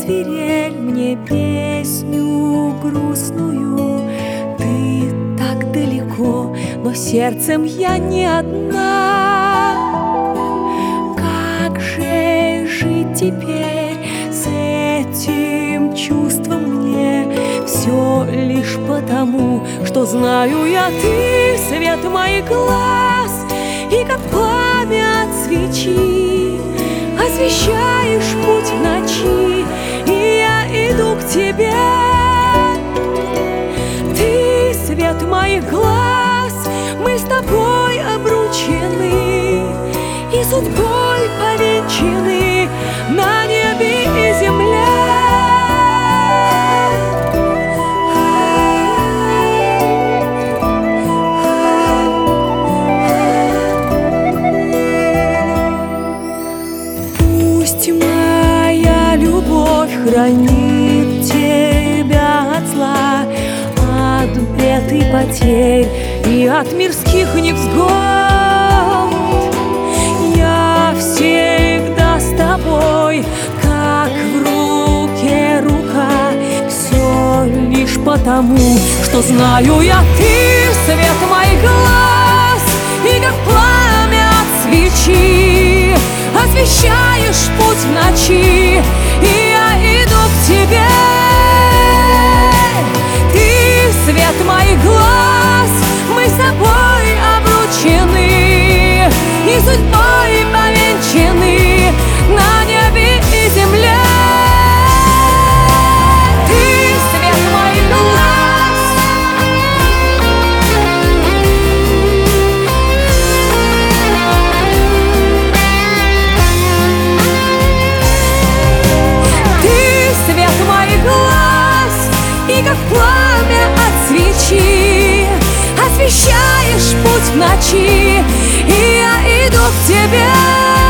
свирель мне песню грустную. Ты так далеко, но сердцем я не одна. Как же жить теперь с этим чувством мне? Все лишь потому, что знаю я, ты свет моих глаз, и как пламя от свечи освещаешь путь в ночи, и я иду к тебе. Ты свет моих глаз, мы с тобой обручены и судьбой повенчаны на небе и земле. Пусть моя любовь хранит тебя от зла, от бед и потерь и от мирских невзгод. Я всегда с тобой, как в руке рука. Все лишь потому, что знаю я, ты свет моих глаз, и как пламя от свечи освещаешь путь в ночи, и я иду к тебе. Ты свет моих глаз, мы с тобой обручены и судьбой повенчаны на небе и земле. Ты свет моих глаз, ты свет моих глаз, и как пламя от свечи освещаешь путь в ночи, и я иду к тебе.